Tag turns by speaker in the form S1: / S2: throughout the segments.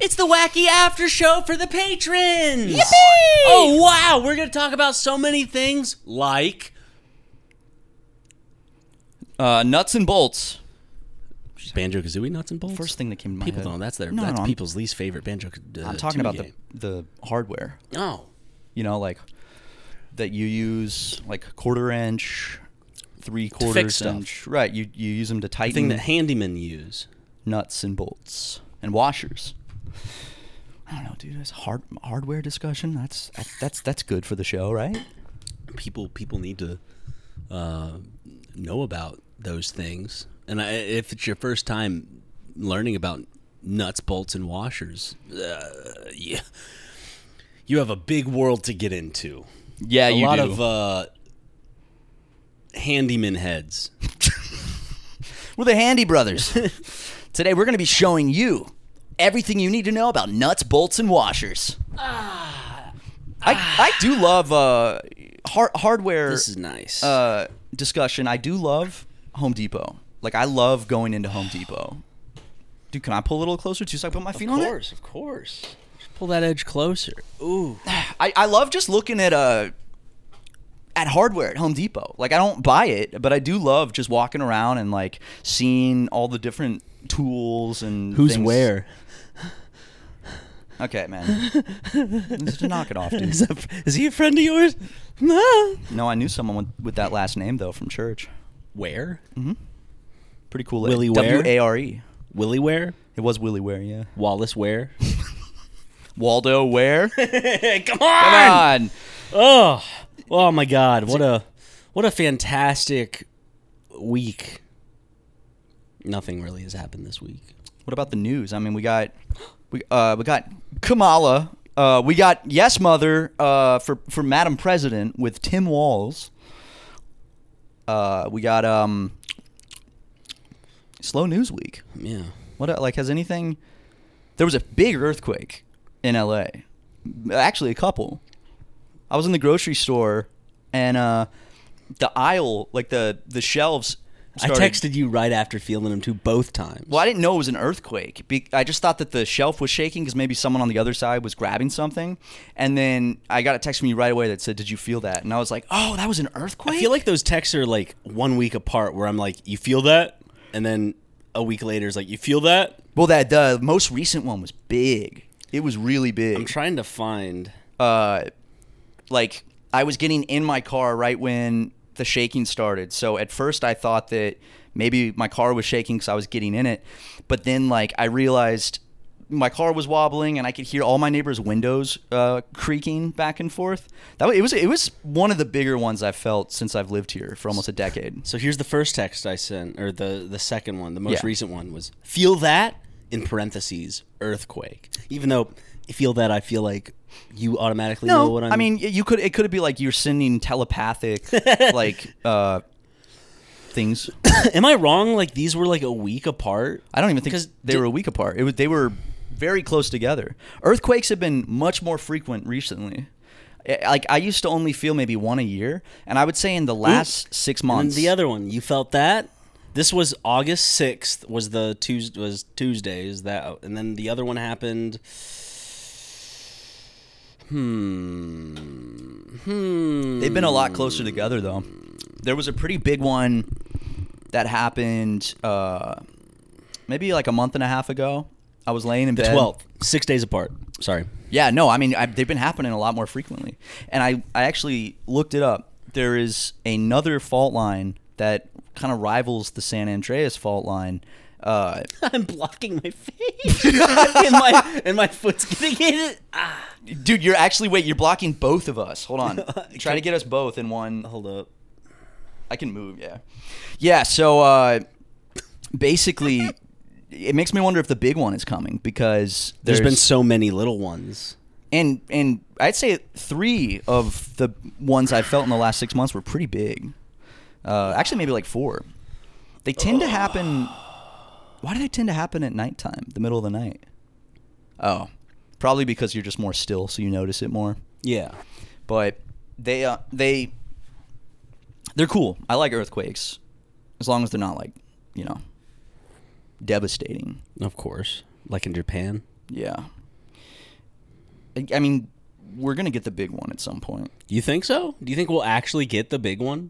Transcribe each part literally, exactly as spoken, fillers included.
S1: It's the wacky after show for the patrons.
S2: Yippee!
S1: Oh, wow. We're going to talk about so many things like...
S2: Uh, nuts and bolts.
S1: Banjo-Kazooie nuts and bolts?
S2: First thing that came to my
S1: People
S2: head.
S1: don't. That's their.
S2: No,
S1: that's
S2: no, I'm-
S1: people's least favorite banjo. Uh,
S2: I'm talking about the,
S1: game.
S2: the hardware.
S1: Oh,
S2: You know, like that you use like quarter inch, three quarters
S1: fix stuff.
S2: inch. Right. You you use them to
S1: the
S2: tighten
S1: thing that handymen use.
S2: nuts and bolts and washers. I don't know, dude. This hard hardware discussion. That's that's that's good for the show, right?
S1: People people need to uh, know about those things. And I, if it's your first time learning about nuts, bolts, and washers, uh, yeah, you have a big world to get into.
S2: Yeah,
S1: a
S2: you
S1: lot
S2: do.
S1: of uh, handyman heads.
S2: We're the Handy Brothers. Today we're going to be showing you everything you need to know about nuts, bolts, and washers. Ah, I I do love uh hard, hardware.
S1: This is nice.
S2: uh, discussion. I do love Home Depot. Like, I love going into Home Depot. Dude, can I pull a little closer too so I put my feet
S1: of
S2: on it?
S1: course, of course. Just pull that edge closer. Ooh.
S2: I, I love just looking at uh, at hardware at Home Depot. Like, I don't buy it, but I do love just walking around and, like, seeing all the different tools and
S1: Who's
S2: things.
S1: where?
S2: Okay, man. Just knock it off, dude.
S1: Is, that, is he a friend of yours? No.
S2: No, I knew someone with, with that last name, though, from church.
S1: Where?
S2: Pretty cool.
S1: Willie Ware?
S2: W A R E.
S1: Willie Ware?
S2: It was Willie Ware, yeah.
S1: Wallace Ware?
S2: Waldo Ware?
S1: Come on!
S2: Come on!
S1: Oh, oh my God! What a what a fantastic week. Nothing really has happened this week.
S2: What about the news? I mean, we got we uh we got Kamala. Uh, we got Yes Mother uh for for Madam President with Tim Walz. Uh, we got um slow news week.
S1: Yeah.
S2: What like has anything? There was a big earthquake in L A. Actually, a couple. I was in the grocery store, and uh, the aisle, like the the shelves. Started,
S1: I texted you right after feeling them too both times.
S2: Well, I didn't know it was an earthquake. Be- I just thought that the shelf was shaking because maybe someone on the other side was grabbing something. And then I got a text from you right away that said, "Did you feel that?" And I was like, "Oh, that was an earthquake?"
S1: I feel like those texts are like one week apart where I'm like, you feel that? And then a week later it's like, you feel that?
S2: Well, that the most recent one was big. It was really big.
S1: I'm trying to find...
S2: uh, like, I was getting in my car right when the shaking started. So at first I thought that maybe my car was shaking because I was getting in it. But then, like, I realized my car was wobbling and I could hear all my neighbors' windows uh, creaking back and forth. That was, it was it was one of the bigger ones I've felt since I've lived here for almost a decade.
S1: So here's the first text I sent, or the, the second one. The most
S2: Yeah.
S1: recent one was, feel that, in parentheses, earthquake. Even though, feel that, I feel like you automatically know
S2: No,
S1: what I'm...
S2: I mean, you could it could be like you're sending telepathic like uh, things.
S1: Am I wrong? Like, these were like a week apart?
S2: I don't even think
S1: Because
S2: they
S1: did-
S2: were a week apart. It was they were very close together. Earthquakes have been much more frequent recently. I- Like I used to only feel maybe one a year, and I would say in the last six
S1: And
S2: months.
S1: then the other one, you felt that? This was August sixth, was the Tuesday, was Tuesdays, that, and then the other one happened... Hmm. Hmm.
S2: They've been a lot closer together though. There was a pretty big one that happened uh, maybe like a month and a half ago. I was laying in
S1: The
S2: bed.
S1: twelfth. Six days apart. Sorry.
S2: Yeah, no, I mean I, they've been happening a lot more frequently, and I I actually looked it up. There is another fault line that kind of rivals the San Andreas fault line. Uh,
S1: I'm blocking my face. and, my, and my foot's getting in it. Ah.
S2: dude, you're actually wait. You're blocking both of us. Hold on. Try to get us both in one.
S1: Hold up.
S2: I can move. Yeah, yeah. So uh, basically, it makes me wonder if the big one is coming because
S1: There's been so many little ones.
S2: and and I'd say three of the ones I've felt in the last six months were pretty big. Uh, actually, maybe like four. They tend to happen. Why do they tend to happen at nighttime, the middle of the night? Oh, probably because you're just more still, so you notice it more.
S1: Yeah.
S2: But they uh, they they're cool. I like earthquakes, as long as they're not like, you know, devastating.
S1: Of course. Like in Japan.
S2: Yeah. I, I mean, we're gonna get the big one at some point.
S1: You think so? Do you think we'll actually get the big one?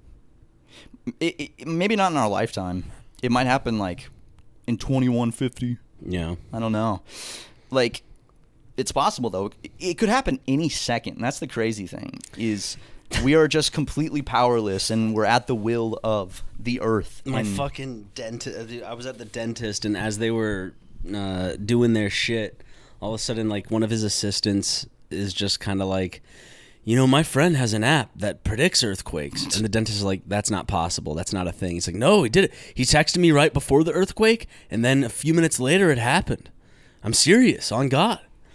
S2: It, it, maybe not in our lifetime. It might happen like in twenty-one fifty.
S1: Yeah.
S2: I don't know. Like, it's possible though. It, it could happen any second. And that's the crazy thing is we are just completely powerless and we're at the will of the earth.
S1: My
S2: and
S1: fucking dentist. I was at the dentist, and as they were uh, doing their shit, all of a sudden, like, one of his assistants is just kind of like, you know, my friend has an app that predicts earthquakes. And the dentist is like, that's not possible. That's not a thing. He's like, no, he did it. He texted me right before the earthquake, and then a few minutes later it happened. I'm serious, on God.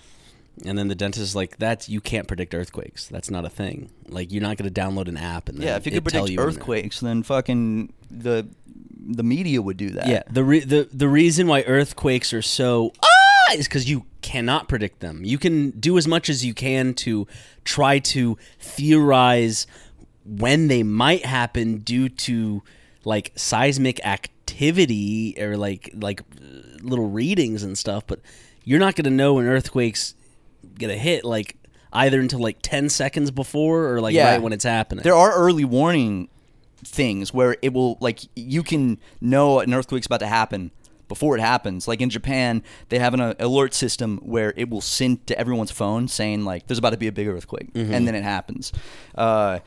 S1: And then the dentist is like, "That's you can't predict earthquakes. That's not a thing. Like, you're not going to download an app and then
S2: yeah, if you could
S1: it tell
S2: predict
S1: you
S2: earthquakes, then fucking the the media would do that.
S1: Yeah, the re- the the reason why earthquakes are so ah is because you cannot predict them. You can do as much as you can to try to theorize when they might happen due to like seismic activity or like like little readings and stuff, but you're not going to know when earthquakes get a hit like either until like ten seconds before or like
S2: Yeah.
S1: right when it's happening.
S2: There are early warning things where it will, like, you can know an earthquake's about to happen before it happens. Like in Japan, they have an uh, alert system where it will send to everyone's phone saying like there's about to be a big earthquake,
S1: Mm-hmm.
S2: and then it happens. Uh,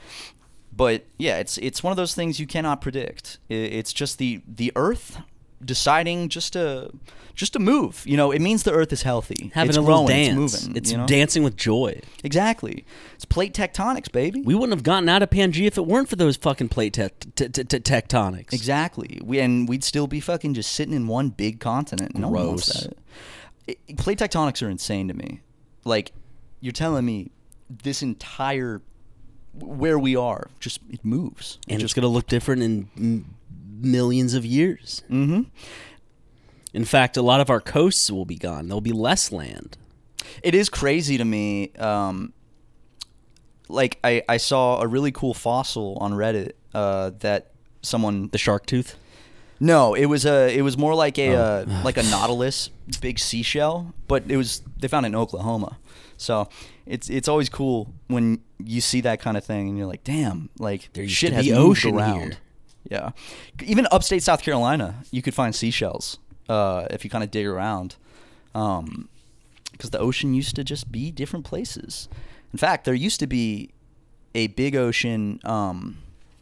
S2: but yeah, it's it's one of those things you cannot predict. I- It's just the the Earth deciding just to just to move. You know, it means the Earth is healthy.
S1: Having
S2: it's
S1: a little
S2: growing,
S1: dance.
S2: It's moving.
S1: It's
S2: you know?
S1: dancing with joy.
S2: Exactly. It's plate tectonics, baby.
S1: We wouldn't have gotten out of Pangea if it weren't for those fucking plate te- te- te- te- tectonics.
S2: Exactly. We and we'd still be fucking just sitting in one big continent. No one wants
S1: Gross.
S2: that. It- plate tectonics are insane to me. Like, you're telling me this entire where we are just it moves. It
S1: And
S2: just
S1: it's going to look different in m- millions of years.
S2: mm-hmm.
S1: In fact, a lot of our coasts will be gone. There'll be less land.
S2: It is crazy to me. Um, like I, I saw a really cool fossil on Reddit uh, that someone
S1: The shark tooth?
S2: No, it was a. It was more like a
S1: Oh.
S2: uh, like a nautilus, big seashell, but it was they found it in Oklahoma. So it's it's always cool when you see that kind of thing and you're like, damn, like
S1: There used
S2: shit
S1: to
S2: has
S1: be
S2: moved
S1: ocean
S2: around.
S1: here.
S2: Yeah, even upstate South Carolina, you could find seashells uh, if you kind of dig around, um, because the ocean used to just be different places. In fact, there used to be a big ocean. Um,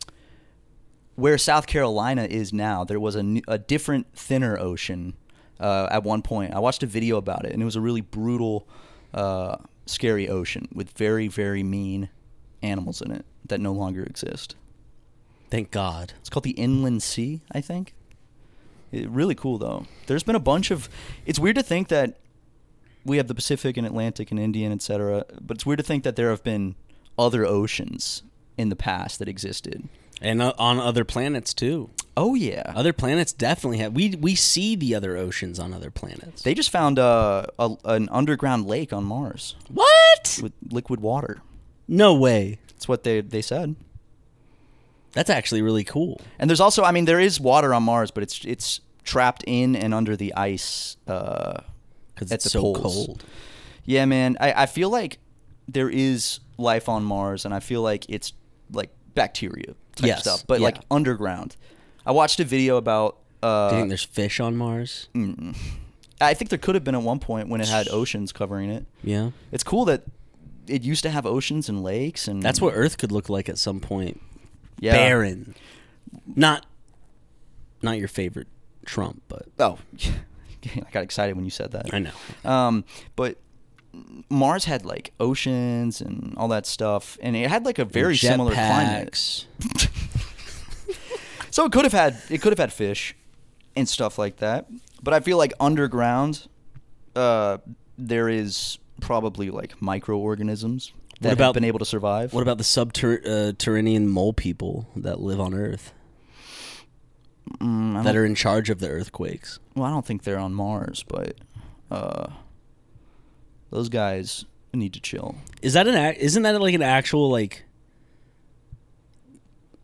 S2: Where South Carolina is now, there was a, new, a different, thinner ocean uh, at one point. I watched a video about it, and it was a really brutal, uh, scary ocean with very, very mean animals in it that no longer exist.
S1: Thank God.
S2: It's called the Inland Sea, I think. It, really cool, though. There's been a bunch of... It's weird to think that we have the Pacific and Atlantic and Indian, et cetera, but it's weird to think that there have been other oceans in the past that existed.
S1: And uh, on other planets, too.
S2: Oh, yeah.
S1: Other planets definitely have. We we see the other oceans on other planets.
S2: They just found uh, a, an underground lake on Mars
S1: What?
S2: with liquid water.
S1: No way.
S2: That's what they they said.
S1: That's actually really cool.
S2: And there's also, I mean, there is water on Mars, but it's it's trapped in and under the ice uh,
S1: Because
S2: at
S1: it's
S2: the
S1: so
S2: poles.
S1: cold.
S2: Yeah, man. I, I feel like there is life on Mars, and I feel like it's like bacteria type
S1: Yes,
S2: stuff, but
S1: yeah.
S2: like underground. I watched a video about. Uh,
S1: Do you think there's fish on Mars?
S2: mm-mm. I think there could have been at one point when it had oceans covering it.
S1: Yeah.
S2: It's cool that it used to have oceans and lakes, and
S1: That's what Earth could look like at some point.
S2: yeah.
S1: Barren. Not not your favorite Trump, but
S2: Oh, I got excited when you said that.
S1: I know.
S2: Um, but Mars had like oceans and all that stuff, and it had like a very
S1: And
S2: similar climate.
S1: jetpacks.
S2: So it could have had it could have had fish and stuff like that. But I feel like underground, uh, there is probably like microorganisms that
S1: about-
S2: have been able to survive.
S1: What about the subterranean mole people that live on Earth
S2: Mm, I
S1: that
S2: don't-
S1: are in charge of the earthquakes?
S2: Well, I don't think they're on Mars, but uh, those guys need to chill.
S1: Is that an ac- isn't that like an actual like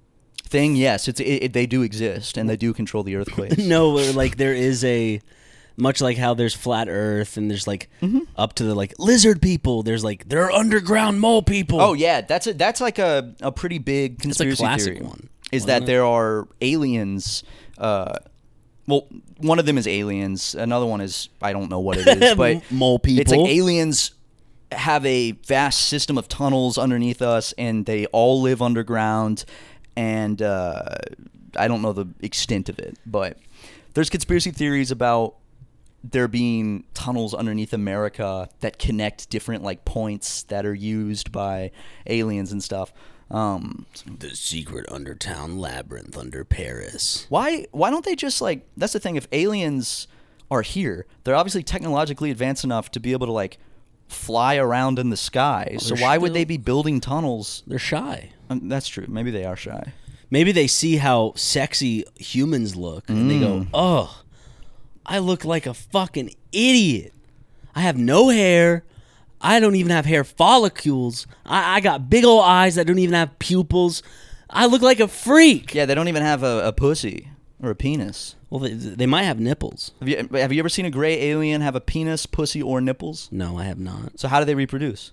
S2: Thing, yes, it's it, it, they do exist and they do control the earthquakes.
S1: no, or, like there is a much like how there's flat Earth and there's like
S2: Mm-hmm.
S1: up to the like lizard people. There's like there are underground mole people.
S2: Oh yeah, that's a that's like a, a pretty big
S1: a
S2: conspiracy
S1: classic
S2: theory.
S1: one,
S2: Is
S1: wasn't
S2: that
S1: it?
S2: there are aliens? Uh, well, one of them is aliens. Another one is I don't know what it is, but
S1: Mole people.
S2: It's like aliens have a vast system of tunnels underneath us, and they all live underground. And uh, I don't know the extent of it, but there's conspiracy theories about there being tunnels underneath America that connect different like points that are used by aliens and stuff. Um,
S1: The secret undertown labyrinth under Paris.
S2: why why don't they just like that's the thing, if aliens are here, they're obviously technologically advanced enough to be able to like fly around in the sky. So
S1: they're
S2: why would
S1: still-
S2: they be building tunnels?
S1: They're shy.
S2: Um, that's true. Maybe they are shy.
S1: Maybe they see how sexy humans look and they
S2: Mm.
S1: go, "Oh, I look like a fucking idiot. I have no hair. I don't even have hair follicles. I, I got big old eyes that don't even have pupils. I look like a freak."
S2: Yeah, they don't even have a, a pussy or a penis.
S1: Well, they, they might have nipples.
S2: Have you have you ever seen a gray alien have a penis, pussy, or nipples?
S1: No, I have not.
S2: So how do they reproduce?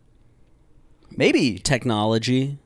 S2: Maybe.
S1: Technology.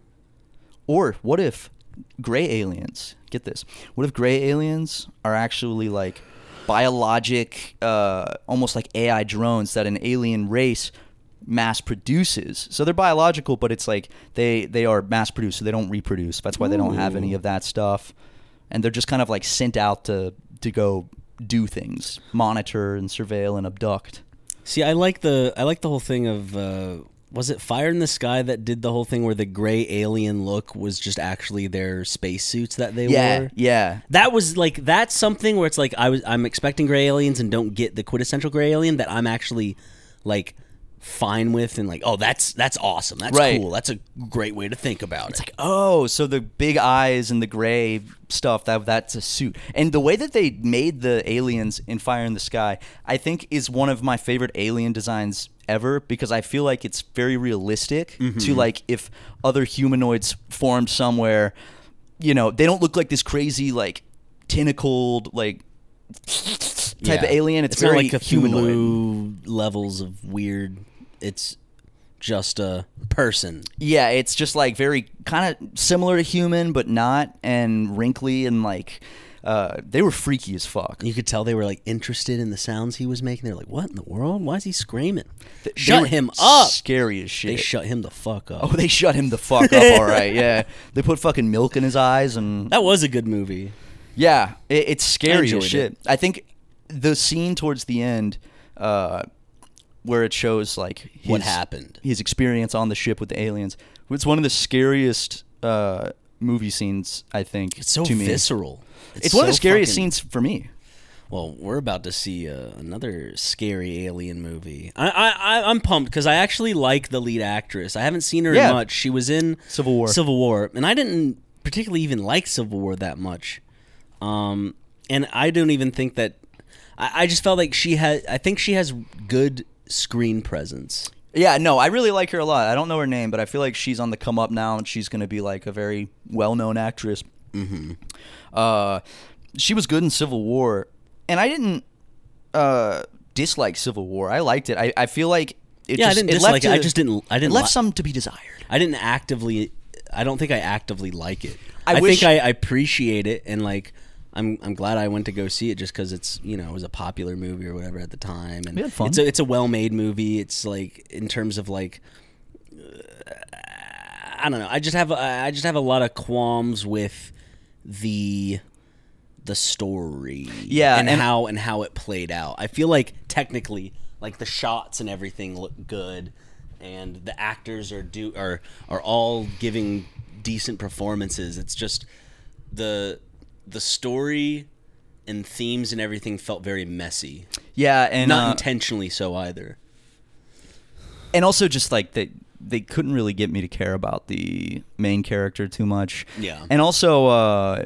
S2: Or what if gray aliens, get this, what if gray aliens are actually like biologic, uh, almost like A I drones that an alien race mass produces? So they're biological, but it's like they, they are mass produced, so they don't reproduce. That's why they don't have any of that stuff. And they're just kind of like sent out to, to go do things, monitor and surveil and abduct.
S1: See, I like the I like the whole thing of uh, was it Fire in the Sky that did the whole thing where the gray alien look was just actually their spacesuits that they
S2: Yeah,
S1: wore?
S2: yeah.
S1: That was like that's something where it's like I was I'm expecting gray aliens and don't get the quintessential gray alien that I'm actually like fine with and like, oh, that's that's awesome. That's
S2: Right.
S1: cool. That's a great way to think about
S2: It's
S1: it.
S2: like, oh, so the big eyes and the gray stuff, that that's a suit. And the way that they made the aliens in Fire in the Sky, I think is one of my favorite alien designs ever, because I feel like it's very realistic to like if other humanoids formed somewhere, you know, they don't look like this crazy like tentacled like type of
S1: Yeah.
S2: alien. It's,
S1: It's not
S2: very
S1: like
S2: humanoid.
S1: Cthulhu levels of weird. It's just a person.
S2: Yeah, it's just like very kind of similar to human, but not, and wrinkly, and like uh, they were freaky as fuck.
S1: You could tell they were like interested in the sounds he was making. They're like, "What in the world? Why is he screaming?"
S2: They
S1: Shut
S2: were
S1: him up!
S2: Scary as shit.
S1: They shut him the fuck up.
S2: oh, they shut him the fuck up. All right, yeah. They put fucking milk in his eyes, and
S1: That was a good movie.
S2: yeah, it, it's
S1: I
S2: scary
S1: enjoyed
S2: as shit.
S1: it.
S2: I think the scene towards the end, uh, where it shows like his,
S1: What happened.
S2: his experience on the ship with the aliens. It's one of the scariest uh, movie scenes, I think.
S1: It's so
S2: to me.
S1: visceral.
S2: It's, one of the
S1: so
S2: scariest
S1: fucking-
S2: scenes for me.
S1: Well, we're about to see uh, another scary alien movie. I, I, I I'm pumped because I actually like the lead actress. I haven't seen her
S2: Yeah.
S1: much. She was in
S2: Civil War.
S1: Civil War, and I didn't particularly even like Civil War that much. Um, and I don't even think that. I, I just felt like she had. I think she has good screen presence.
S2: Yeah, no, I really like her a lot. I don't know her name, but I feel like she's on the come up now, and she's going to be like a very well known actress.
S1: Mm-hmm.
S2: Uh, she was good in Civil War, and I didn't uh, dislike Civil War. I liked it. I, I feel like it
S1: Yeah,
S2: just
S1: I didn't
S2: it
S1: dislike
S2: left
S1: it. I
S2: a-
S1: just didn't. I didn't.
S2: left
S1: li-
S2: some to be desired.
S1: I didn't actively. I don't think I actively like it.
S2: I
S1: I,
S2: wish-
S1: think I, I appreciate it, and like I'm I'm glad I went to go see it just because it's you know it was a popular movie or whatever at the time, and
S2: We had fun.
S1: it's a it's a well made movie. It's like in terms of like. uh, I don't know. I just have a- I just have a lot of qualms with the the story,
S2: Yeah,
S1: and,
S2: and-
S1: how and how it played out. I feel like technically, like the shots and everything look good, and the actors are do are are all giving decent performances. It's just the the story and themes and everything felt very messy,
S2: Yeah, and
S1: not
S2: uh,
S1: intentionally so either.
S2: and also just like they they couldn't really get me to care about the main character too much.
S1: Yeah.
S2: And also uh,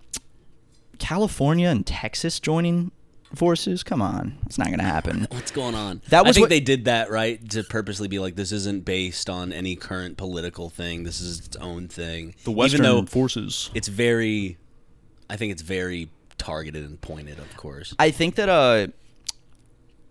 S2: California and Texas joining forces. Come on, it's not gonna happen.
S1: What's going on?
S2: That was
S1: I think
S2: what-
S1: they did that right to purposely be like, this isn't based on any current political thing. This is its own thing. Even though
S2: forces.
S1: it's very, I think it's very targeted and pointed, of course.
S2: I think that uh,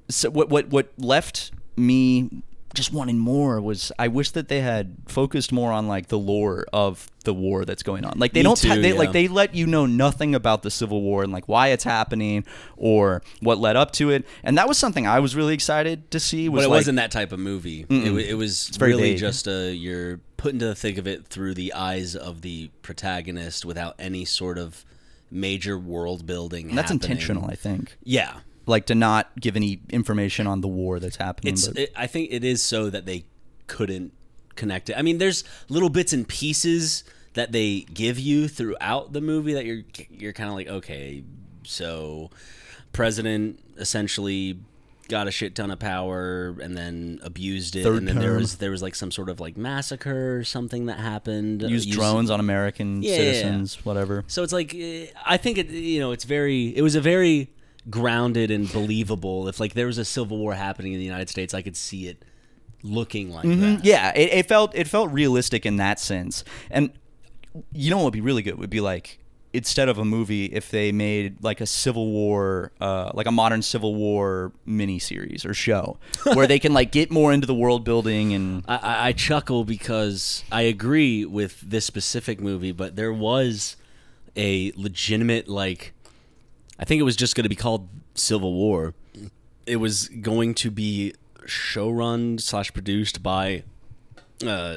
S2: so what what what left me just wanting more was I wish that they had focused more on like the lore of the war that's going on. Like they
S1: Me
S2: don't
S1: too,
S2: ta- they
S1: yeah.
S2: like they let you know nothing about the Civil War and like why it's happening or what led up to it. And that was something I was really excited to see. Was
S1: But it
S2: like,
S1: wasn't that type of movie. It, wa- it was
S2: very
S1: really
S2: vague.
S1: just a you're put into the thick of it through the eyes of the protagonist without any sort of major world building.
S2: and that's
S1: happening.
S2: intentional, I think.
S1: Yeah,
S2: Like to not give any information on the war that's happening.
S1: it's.
S2: but-
S1: It, I think it is so that they couldn't connect it. I mean, there's little bits and pieces that they give you throughout the movie that you're you're kind of like, okay, so president essentially got a shit ton of power and then abused it,
S2: Third
S1: and then there
S2: term.
S1: was there was like some sort of like massacre or something that happened.
S2: use
S1: Used-
S2: drones on American
S1: Yeah, yeah, yeah.
S2: citizens, whatever.
S1: So it's like eh, I think it you know it's very it was a very grounded and believable. If like there was a civil war happening in the United States, I could see it looking like that.
S2: Yeah, it, it felt it felt realistic in that sense. And you know what would be really good would be like instead of a movie if they made like a Civil War, uh, like a modern Civil War miniseries or show where they can like get more into the world building and
S1: I, I, I chuckle because I agree with this specific movie, but there was a legitimate like I think it was just going to be called Civil War. It was going to be showrun slash produced by uh,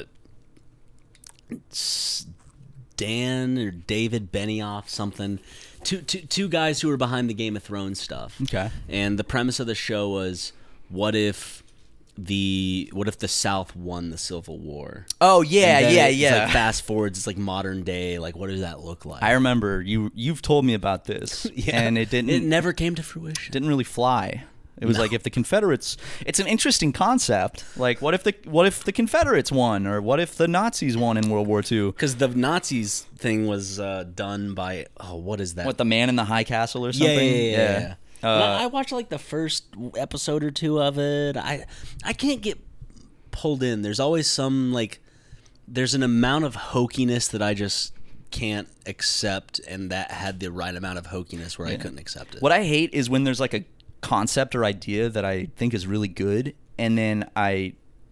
S1: Dan or David Benioff, something. Two, two, two guys who were behind the Game of Thrones stuff.
S2: Okay.
S1: And the premise of the show was, what if the what if the South won the Civil War?
S2: oh yeah
S1: And then
S2: yeah
S1: it's
S2: yeah.
S1: Like fast forwards, it's like modern day. Like, what does that look like?
S2: I remember you you've told me about this
S1: Yeah.
S2: and it didn't
S1: It never came to fruition.
S2: didn't really fly. It was
S1: No.
S2: like if the Confederates, it's an interesting concept. Like what if the what if the Confederates won, or what if the Nazis won in World War Two?
S1: Because the Nazis thing was uh, done by oh, what is that?
S2: What, the Man in the High Castle or
S1: yeah,
S2: something?
S1: yeah, yeah. yeah, yeah.
S2: Uh,
S1: And I, I watched like the first episode or two of it. I I can't get pulled in. There's always some like there's an amount of hokiness that I just can't accept, and that had the right amount of hokiness where I couldn't accept it.
S2: What I hate is when there's like a concept or idea that I think is really good, and then I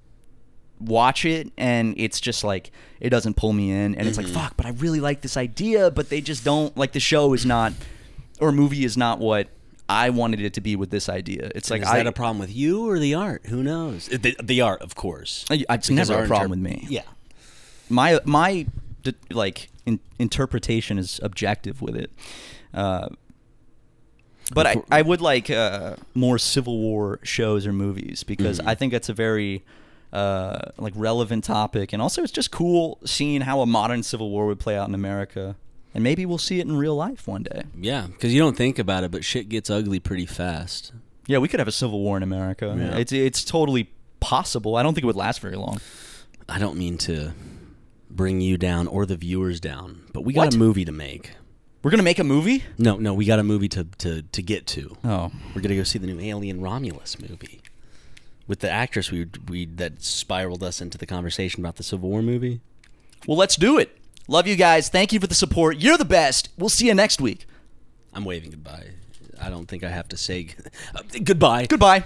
S2: watch it and it's just like it doesn't pull me in, and it's
S1: Mm-hmm.
S2: like fuck, but I really like this idea, but they just don't like the show is not or movie is not what I wanted it to be with this idea. It's like
S1: is
S2: I,
S1: that a problem with you or the art? Who knows? The, the art, of course.
S2: I- it's
S1: Because
S2: never
S1: our
S2: a problem
S1: interp-
S2: with me.
S1: Yeah.
S2: my my d- like in, interpretation is objective with it. Uh, but I, I would like uh, more Civil War shows or movies because
S1: Mm-hmm.
S2: I think it's a very uh, like relevant topic, and also it's just cool seeing how a modern Civil War would play out in America, and maybe we'll see it in real life one day.
S1: Yeah, because you don't think about it, but shit gets ugly pretty fast.
S2: Yeah, we could have a Civil War in America.
S1: Yeah.
S2: It's it's totally possible. I don't think it would last very long.
S1: I don't mean to bring you down or the viewers down, but we got
S2: What?
S1: a movie to make.
S2: We're gonna make a movie?
S1: No, no, we got a movie to, to, to get to.
S2: Oh,
S1: We're gonna go see the new Alien Romulus movie with the actress we we that spiraled us into the conversation about the Civil War movie.
S2: well, let's do it. Love you guys. Thank you for the support. You're the best. We'll see you next week.
S1: I'm waving goodbye. I don't think I have to say goodbye.
S2: Goodbye.